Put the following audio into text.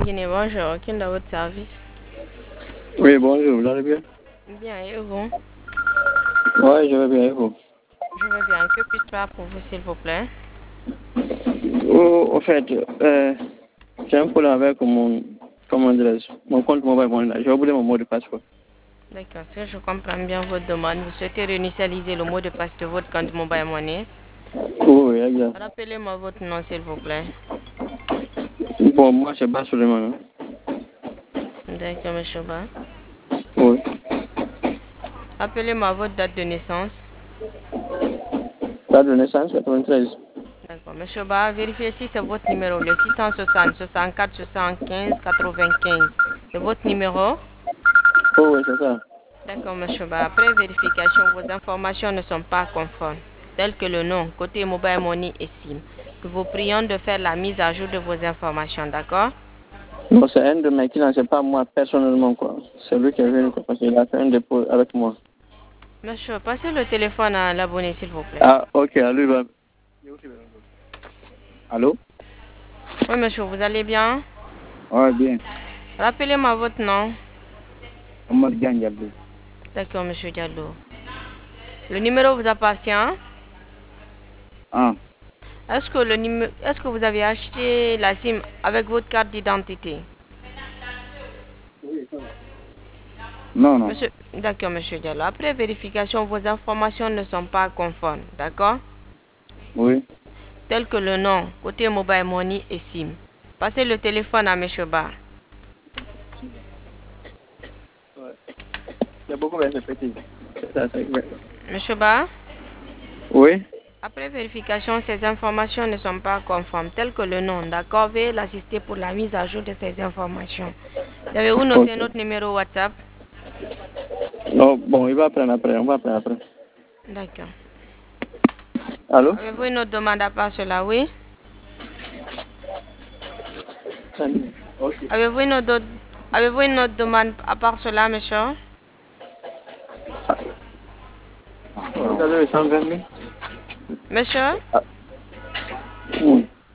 Guinée, bonjour. Qui est dans votre service? Oui, bonjour, vous allez bien? Bien, et vous? Oui, je vais bien, et vous? Je vais bien. Que puis-je faire pour vous, s'il vous plaît? Au fait, j'ai un problème avec mon compte mobile money. J'ai oublié mon mot de passe. D'accord, si je comprends bien votre demande, vous souhaitez réinitialiser le mot de passe de votre compte Mobile Money. Oui, exact. Rappelez-moi votre nom, s'il vous plaît. Bon, moi, c'est pas Suleiman. D'accord, monsieur Ba. Oui. Rappelez-moi votre date de naissance. Date de naissance, 93. D'accord, monsieur Ba, vérifiez si c'est votre numéro, le 660 64 75 95. C'est votre numéro? Oh, oui, c'est ça. D'accord, monsieur Ba. Après vérification, vos informations ne sont pas conformes, telles que le nom, côté Mobile Money et SIM. Nous vous prions de faire la mise à jour de vos informations, d'accord? Non, c'est un de mes clients, c'est pas moi personnellement, quoi. C'est lui qui est venu, quoi, parce qu'il a fait un dépôt avec moi. Monsieur, passez le téléphone à l'abonné, s'il vous plaît. Ah, ok, à lui, va. Allô? Oui, monsieur, vous allez bien? Oui, bien. Rappelez-moi votre nom. Omar Diallo. D'accord, monsieur Diallo. Le numéro vous appartient? Ah, Est-ce que vous avez acheté la SIM avec votre carte d'identité? non, non. Monsieur, d'accord, monsieur Diallo. Après vérification, vos informations ne sont pas conformes, d'accord? Oui. Tels que le nom, côté Mobile Money et SIM. Passez le téléphone à monsieur Ba. Ouais. Il y a beaucoup de répétés. C'est ça, c'est vrai. Monsieur Ba, Oui. après vérification, ces informations ne sont pas conformes, tels que le nom, d'accord? Veuillez l'assister pour la mise à jour de ces informations. Avez-vous noté Ok. notre numéro WhatsApp? Non, bon, il va prendre après, on va prendre après. D'accord. Allô? Avez-vous une autre demande à part cela? Oui. Ok. Avez-vous une autre demande à part cela, monsieur? Vous avez le 120 000? Monsieur?